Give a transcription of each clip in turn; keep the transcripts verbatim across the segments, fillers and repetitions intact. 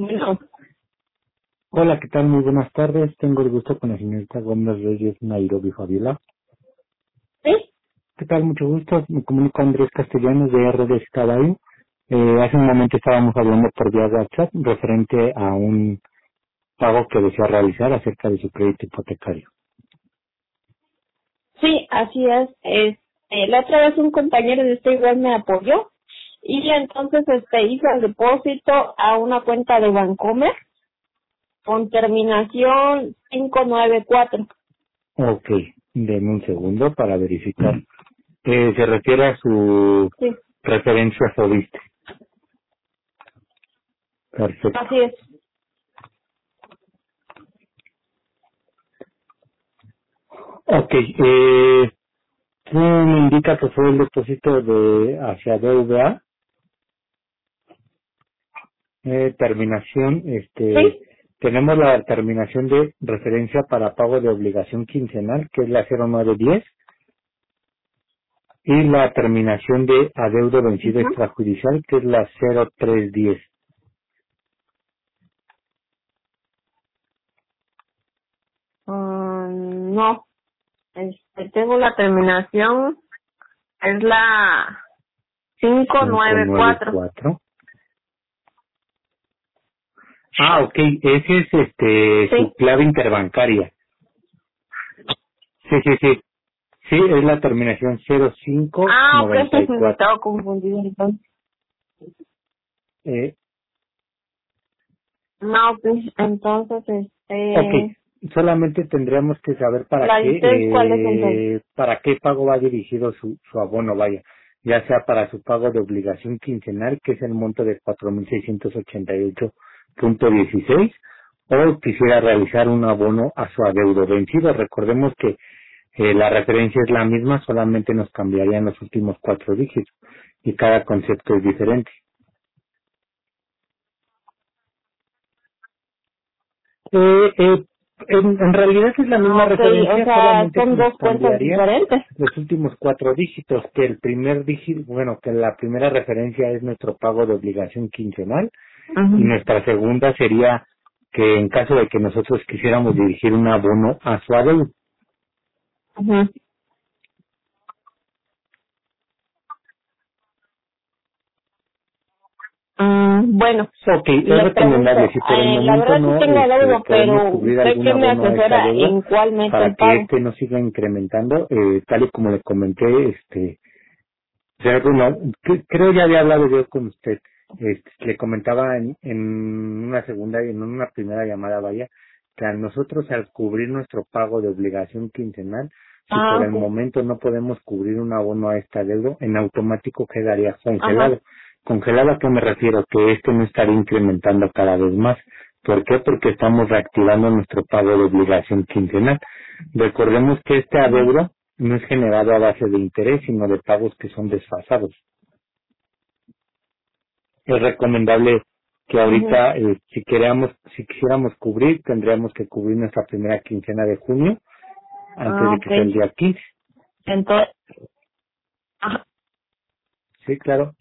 Bueno, Hola, ¿qué tal? Muy buenas tardes. Tengo el gusto con la señorita Gómez Reyes Nairobi Fabiola. sí, ¿Qué tal? Mucho gusto. Me comunico a Andrés Castellanos de R D Caballo. Eh, hace un momento estábamos hablando por vía WhatsApp referente a un pago que desea realizar acerca de su crédito hipotecario. sí, así es. Este, la otra vez un compañero de usted igual me apoyó y entonces este hizo el depósito a una cuenta de Bancomer con terminación cinco nueve cuatro. Ok, denme un segundo para verificar. Eh, se refiere a su Sí, referencia Fobiste. Perfecto. así es. Ok, eh, ¿tú me indica que fue el depósito de hacia B V A? Eh, terminación, este, Sí, tenemos la terminación de referencia para pago de obligación quincenal, que es la cero nueve diez, y la terminación de adeudo vencido ujú. extrajudicial, que es la cero tres diez. Mm, no, este, tengo la terminación, es la cinco cinco nueve nueve cuatro. cuatro. Ah, ok, ese es este su Sí. clave interbancaria. Sí, sí, sí. Sí, es la terminación cero cinco Ah, ok, noventa y cuatro. estaba confundida entonces. Eh, No, pues entonces, Ok, este, solamente tendríamos que saber para ¿la de qué, ustedes cuál es entonces? eh, para qué pago va dirigido su, su abono, vaya, ya sea para su pago de obligación quincenal, que es el monto de cuatro mil seiscientos ochenta y ocho punto dieciséis, o quisiera realizar un abono a su adeudo vencido. Recordemos que eh, la referencia es la misma, solamente nos cambiarían los últimos cuatro dígitos y cada concepto es diferente. Eh, eh, en, en realidad es la Ah, misma ok, o referencia, sea, solamente son nos dos cuentas cambiaría diferentes. los últimos cuatro dígitos, que el primer dígito, bueno, que la primera referencia es nuestro pago de obligación quincenal y Ujú, nuestra segunda sería que en caso de que nosotros quisiéramos dirigir un abono a su adeudo. ujú. Mm, bueno, Ok, es le pregunto, recomendable, si por el eh, la momento verdad sí no tengo este, deuda, podemos pero cubrir ¿usted algún qué me abono a esta asesora deuda en cuál meto para el que pago? este no siga incrementando, eh, tal y como le comenté, este, o sea, bueno, que- creo ya había hablado yo con usted. Este, le comentaba en, en una segunda y en una primera llamada, vaya, que a nosotros al cubrir nuestro pago de obligación quincenal, si Ah, por el ok. momento no podemos cubrir un abono a esta deuda, en automático quedaría Ajá. congelado. ¿Congelado a qué me refiero? Que este no estaría incrementando cada vez más. ¿Por qué? Porque estamos reactivando nuestro pago de obligación quincenal. Recordemos que este Ujú, adeudo no es generado a base de interés, sino de pagos que son desfasados. Es recomendable que ujú. ahorita, eh, si queramos, si quisiéramos cubrir, tendríamos que cubrir nuestra primera quincena de junio, antes Ah, de ok. que sea el día quince. Entonces, ajá. Sí, claro.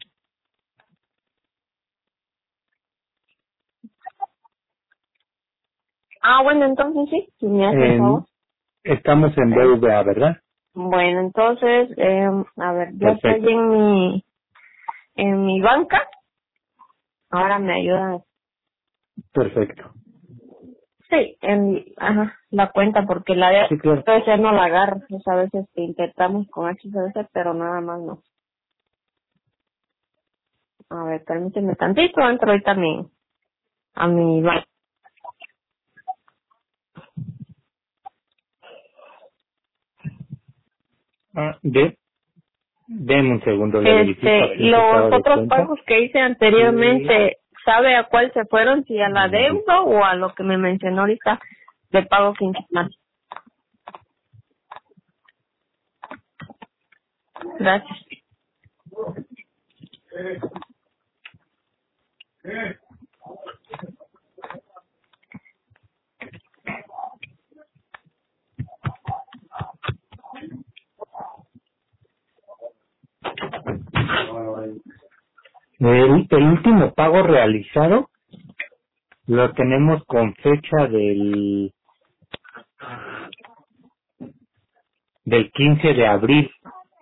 Ah, bueno, entonces sí, si me hace el favor. En- estamos en Eh, B V A, ¿verdad? bueno, entonces, eh, a ver, ya estoy Perfecto. en mi, en mi banca. Ahora me ayuda. Perfecto. Sí, en ajá, la cuenta, porque la de Sí, claro. a veces no la agarro. Pues a veces que intentamos con H S B C, pero nada más no. A ver, permíteme tantito, entro ahorita a mi, a mi banca. Ah, de, denme un segundo, le verifico Este, aquí en su los estado de otros cuenta. pagos que hice Y, anteriormente, ¿sabe a cuál se fueron? Si a la de- deuda o a lo que me mencionó ahorita de pago quincenal. Gracias. el, el último pago realizado Lo tenemos con fecha del del quince de abril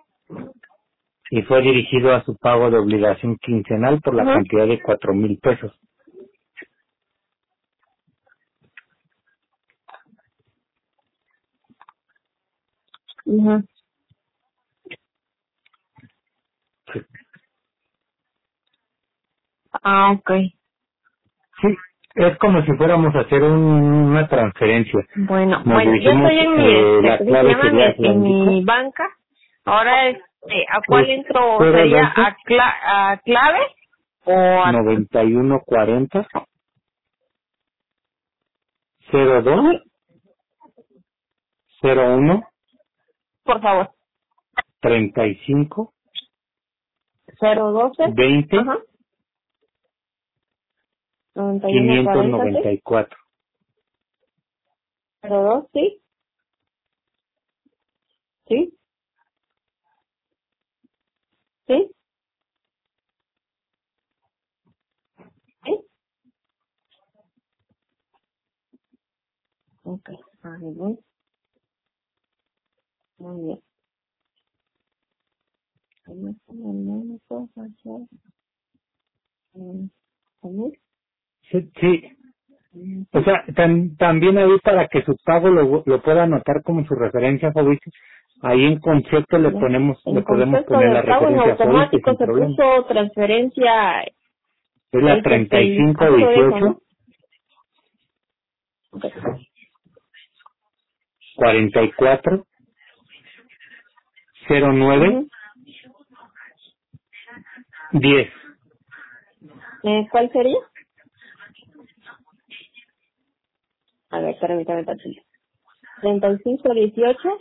y fue dirigido a su pago de obligación quincenal por la Ajá. cantidad de cuatro mil pesos. Ajá. Sí, Ah, ok. sí, es como si fuéramos a hacer un, una transferencia. Bueno, Nos bueno, yo dirigimos, estoy en mi, eh, este, la ¿cómo se clave llama? sería, Mi- se la en indico, mi banca. Ahora, este, ¿a cuál es entro? cero ¿Sería doce a, cla a clave o a...? noventa y uno cuarenta cero dos cero uno Por favor. treinta y cinco cero doce. veinte Ajá. noventa y uno quinientos cuarenta, ¿sí? noventa y cuatro. cero dos, ¿sí? ¿Sí? ¿Sí? ¿Sí? Ok. Ah, muy bien. Muy bien. ¿Cómo se llama la cosa? Mm, ¿cómo? Sí, sí. Mm, O sea, tam- también ahí para que su pago lo, lo pueda anotar como su referencia Fobiste, ahí en concepto le ya. ponemos, le En podemos concepto poner de la pago en referencia Fobiste automático sin se problema. puso transferencia, Es la es treinta este, y el cinco a puro de eso, ¿no? dieciocho Ok. cuarenta y cuatro cero nueve Ujú. diez. eh, ¿Cuál sería? A ver, permítame tantito. treinta y cinco dieciocho,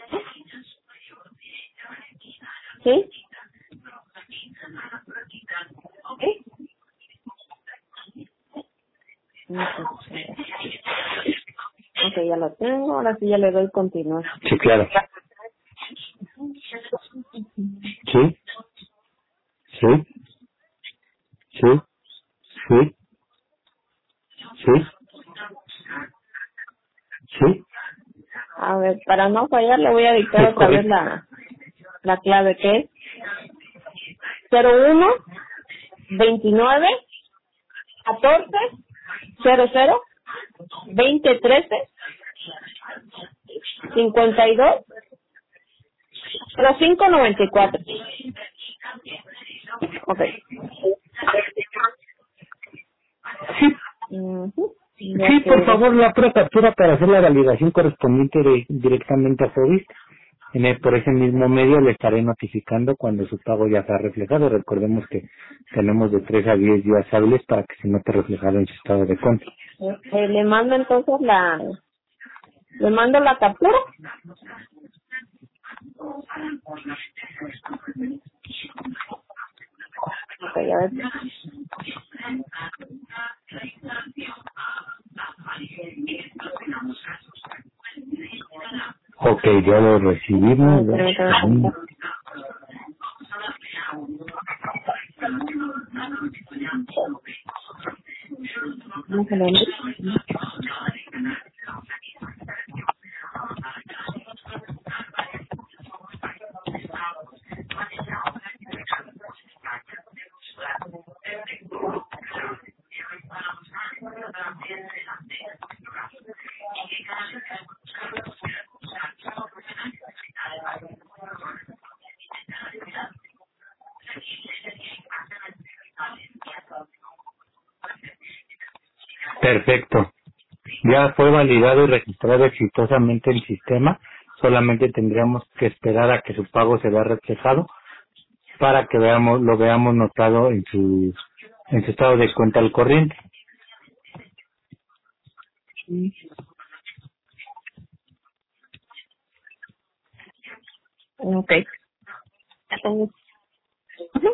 ¿sí? ¿Sí? Ok, ya lo tengo, ahora sí ya le doy continuar. Sí, claro. Sí, sí, sí, sí, sí, sí, A ver, para no fallar le voy a dictar es otra vez correcto. la, la clave que es cero uno veintinueve catorce cero cero veinte trece cincuenta y dos cero cinco noventa y cuatro. Ok. Ujú. Ya Sí, por quedó. favor, la pura captura para hacer la validación correspondiente de- directamente a Fobiste. En el- por ese mismo medio le estaré notificando cuando su pago ya sea reflejado. Recordemos que tenemos de tres a diez días hábiles para que se note reflejado en su estado de cuenta. Eh, le mando entonces la, le mando la captura. Ok, a ver. Ok, ya lo A recibimos. ver, ¿Verdad? permítame Mm. tantito. ¿Cómo se lo envío? Perfecto. Ya fue validado y registrado exitosamente el sistema. Solamente tendríamos que esperar a que su pago se vea reflejado para que veamos lo veamos notado en su en su estado de cuenta al corriente. Ok. Ya tengo. Ujú.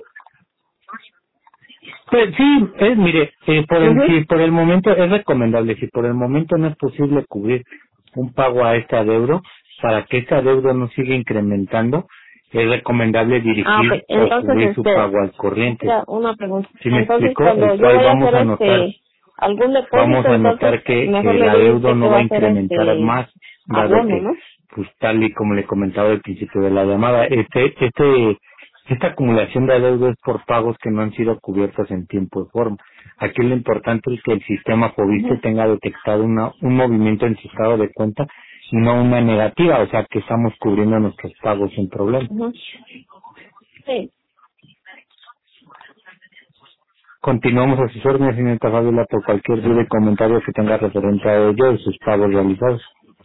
Pues sí, es, mire, eh, por el, Ujú. si por el momento es recomendable, si por el momento no es posible cubrir un pago a este adeudo, para que este adeudo no siga incrementando, es recomendable Ah, ok. dirigir o Entonces, cubrir su este, pago al corriente. otra- una pregunta. ¿Sí me Entonces, explico? cuando El yo cual voy a vamos hacer a anotar. este, algún vamos depósito, a entonces notar que, mejor que le el digo a adeudo usted que no va va a a hacer incrementar este más, dado abono, que, ¿no? pues tal y como le comentaba al principio de la llamada, este, este, esta acumulación de adeudo es por pagos que no han sido cubiertos en tiempo y forma. Aquí lo importante es que el sistema Fobiste Ujú, tenga detectado una, un movimiento en su estado de cuenta y no una negativa, o sea que estamos cubriendo nuestros pagos sin problema. ujú. Sí, Continuamos a sus órdenes, señorita Fabiola, por cualquier duda y comentario que tenga referente a ello y sus pagos realizados.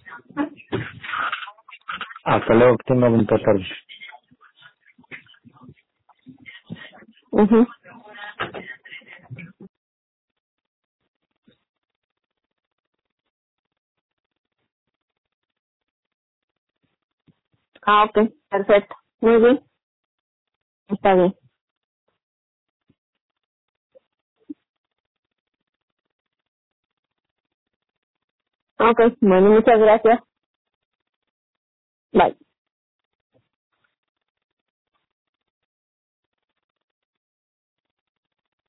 Hasta luego, que tenga bonita tarde. ujú. Ah, ok, perfecto. Muy bien, está bien. Ok, bueno, muchas gracias. Bye.